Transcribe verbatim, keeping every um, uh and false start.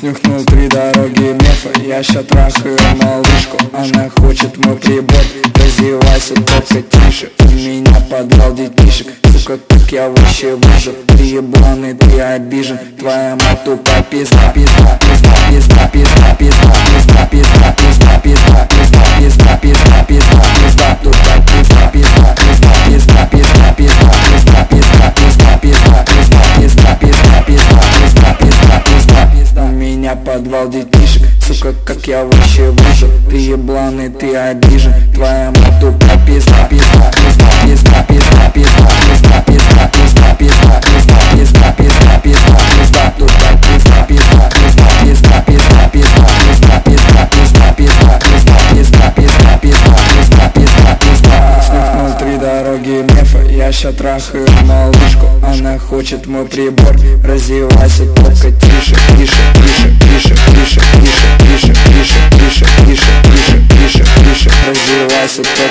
Снюхнул три дороги мефа, я ща трахаю малышку. Она хочет мой прибор, развивайся только тише. У меня подвал детишек, сука, как я вообще выжил. Ты ебланый, ты обижен, твоя мать тупая пизда. Пизда, пизда, пизда, пизда, пизда, пизда, пизда, пизда, пизда, пизда, пизда, пизда, пизда, пизда, тупая пизда, пизда, пизда, пизда, пизда, пизда, пизда, пизда, пизда, пизда, пизда, пизда, пизда, пизда, пизда, пизда, пизда, пизда. У меня подвал детишек, сука, как я вообще выжил. Ты ебланый, ты обижен, твоя мать тупая пизда. Пизда, пизда, пизда, пизда, пизда, пизда, пизда, пизда, пизда, пизда, пизда, пизда, пизда, пизда, тупая пизда, пизда, пизда, пизда, пизда, пизда, пизда, пизда, пизда, пизда, пизда, пизда, пизда, пизда, пизда, пизда. Снюхнул три дороги мефа, я ща трахаю малышку. Она хочет мой прибор, развивайся только тише, тише, тише, тише, тише, тише, тише, тише, тише, тише, тише, тише, тише, развивайся только